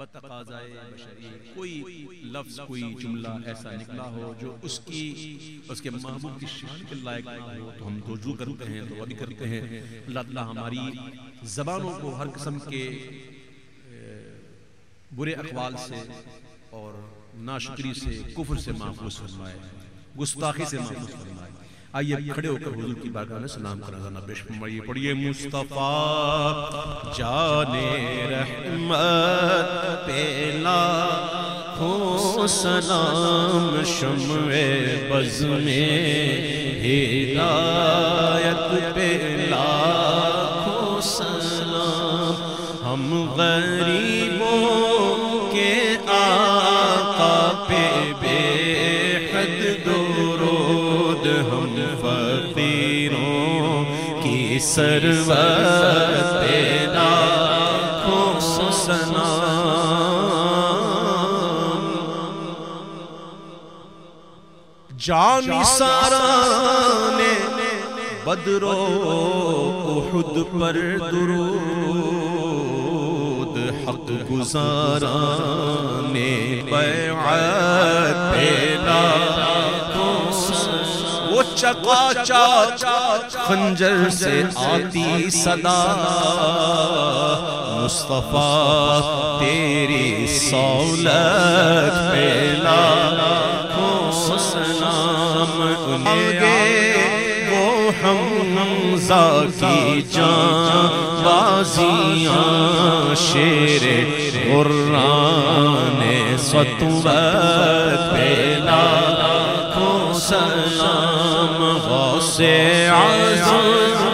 بتقاضائے بشری کوئی لفظ کوئی جملہ ایسا نکلا ہو جو اس کے محبوب کی شان کے لائق نہ ہو تو ہم رجوع کرتے ہیں، توبہ بھی کرتے ہیں۔ اللہ تعالیٰ ہماری زبانوں کو ہر قسم کے برے اقوال سے اور ناشکری سے، کفر سے محفوظ فرمائے، گستاخی سے محفوظ فرمائے۔ آئیے کھڑے ہو کر حضور کی بارگاہ میں سلام کرنا پیش فرمائیے۔ پڑھیے مصطفیٰ جان رحمت پہ لاکھوں سلام، شمع بز میں ہدایت پہ لاکھوں سلام، ہم غریبوں کے آقا پہ بے حد درود، ہم فقیروں کی سرورت پہ لاکھوں سلام۔ جان نثاران بدر و احد پر درود، حق گزاران بیعت پہ لاکھوں سلام۔ وہ چقاچاق خنجر سے آتی صدا، مصطفیٰ تیری صولت پہ لاکھوں سلام۔ وہ حمزہ کی جان بازیاں، شیر غران سطوت پہ لاکھوں سلام۔ غوث اعظم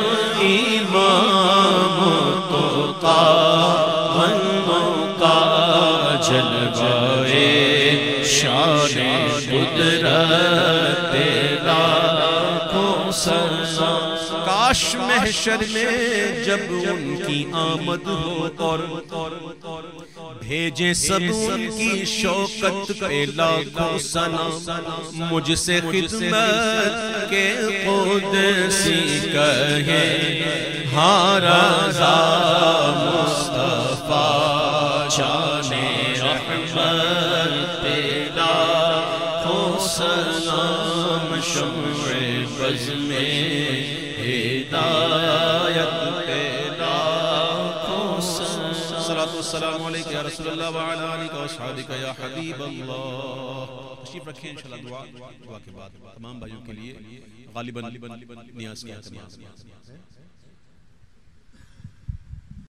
امام تقی بندوں کا جلوہ شان قدرت لاکھوں سلام۔ کاش محشر میں جب ان کی آمد ہو اور بھیجیں سب ان کی شوکت پہ لاکھوں سلام۔ مجھ سے خدمت کے قدسی کہے ہاں رضا مصطفیٰ جان رحمت پہ لاکھوں سلام، شمع بز میں ہدایت پہ لاکھوں سلام۔ صلاۃ والسلام علیکہ یا رسول اللہ وعلی آلہ واصحابہ یا حبیب اللہ۔ تشریف رکھیں انشاءاللہ دعا کے بعد تمام بھائیوں کے لیے غالباً نیاز کیا